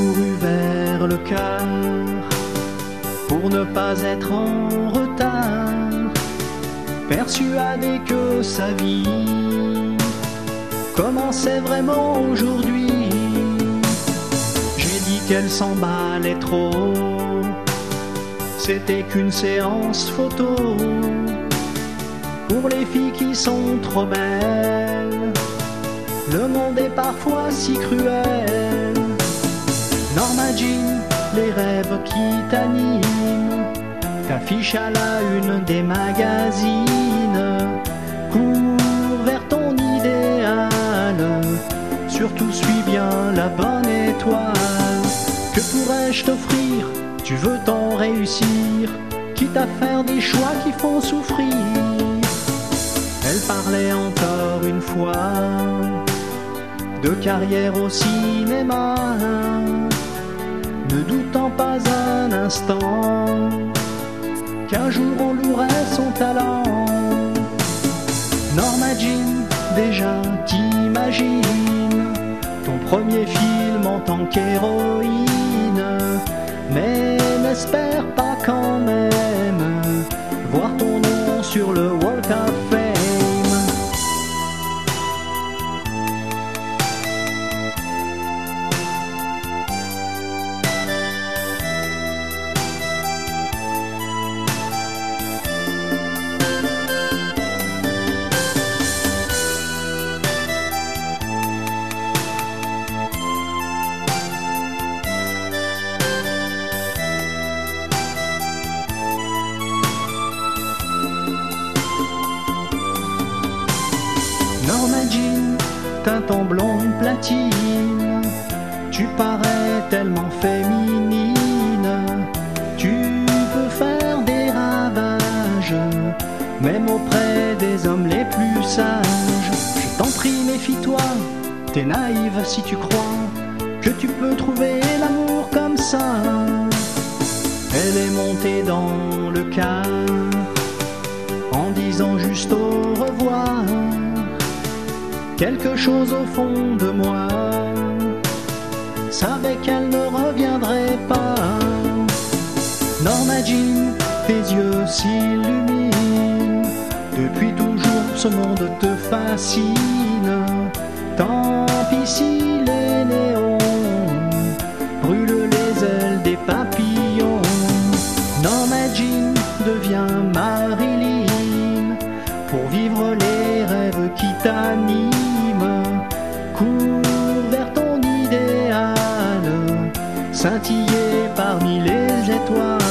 couru vers le cœur pour ne pas être en retard, persuadé que sa vie commençait vraiment aujourd'hui. J'ai dit qu'elle s'emballait trop, c'était qu'une séance photo pour les filles qui sont trop belles. Le monde est parfois si cruel. Norma Jean, les rêves qui t'animent t'affichent à la une des magazines. Cours vers ton idéal, surtout suis bien la bonne étoile. Que pourrais-je t'offrir? Tu veux t'en réussir, quitte à faire des choix qui font souffrir. Elle parlait encore une fois de carrière au cinéma, ne doutant pas un instant qu'un jour on louerait son talent. Norma Jean, déjà t'imagines ton premier film en tant qu'héroïne, mais n'espère pas quand même voir ton nom sur le Walk of Fame. Norma Jean, teinte en blonde platine, tu parais tellement féminine. Tu peux faire des ravages, même auprès des hommes les plus sages. Je t'en prie, méfie-toi, t'es naïve si tu crois que tu peux trouver l'amour comme ça. Elle est montée dans le car en disant juste au revoir. Quelque chose au fond de moi savait qu'elle ne reviendrait pas. Norma Jean, tes yeux s'illuminent, depuis toujours ce monde te fascine. Tant pis si les néons brûlent les ailes des papillons. Norma Jean devient Marilyn pour vivre les rêves qui t'animent. Cours vers ton idéal, scintiller parmi les étoiles.